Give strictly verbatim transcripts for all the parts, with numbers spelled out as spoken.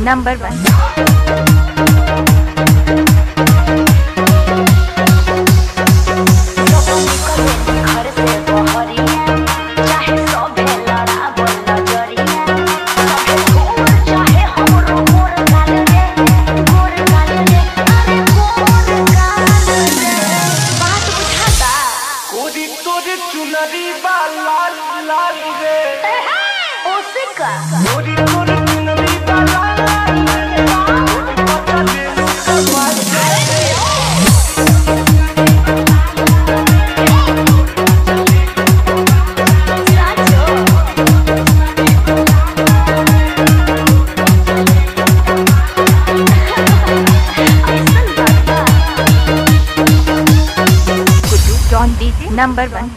Number वन। चुनरी लाल लाल रे ओसिका मोरी तोरी चुनरी लाल लाल रे पता ले कमाल जॉन डीजे नंबर वन।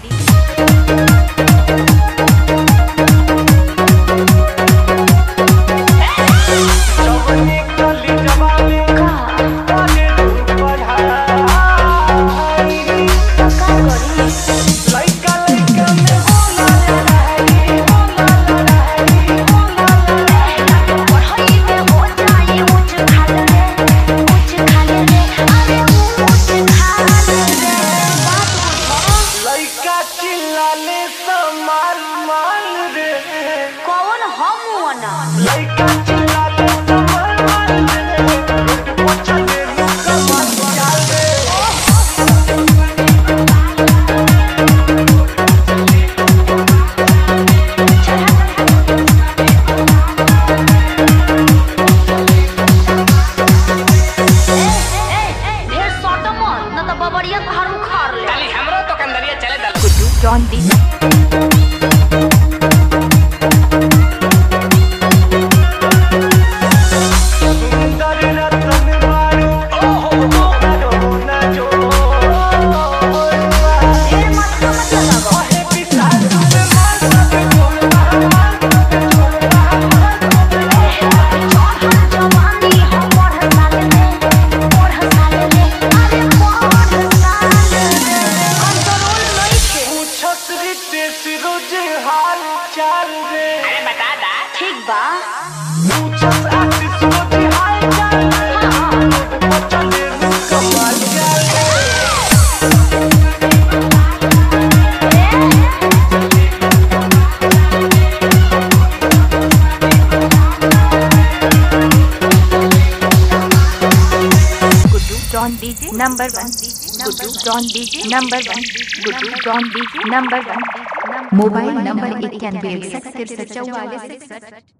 चिल्लाले समाल माल रे कौन हम वना लइका चिल्लाले समाल माल रे रोड पर चले कमाल चाल रे ढेर सोटो मत न त बबड़िया घर उखाड़ ले ताली हमरो तो कंदरिया चले दल जॉन डीजे हाल चाल रे अरे बता दा ठीक बा पूछस आती सोची हाल चाल रे चले कमाल चाल Guddu John DJ number one. Guddu John DJ number one. Guddu John DJ number one. Mobile number इक्यानवे इकसठ तिरसठ चौवालीस इकसठ।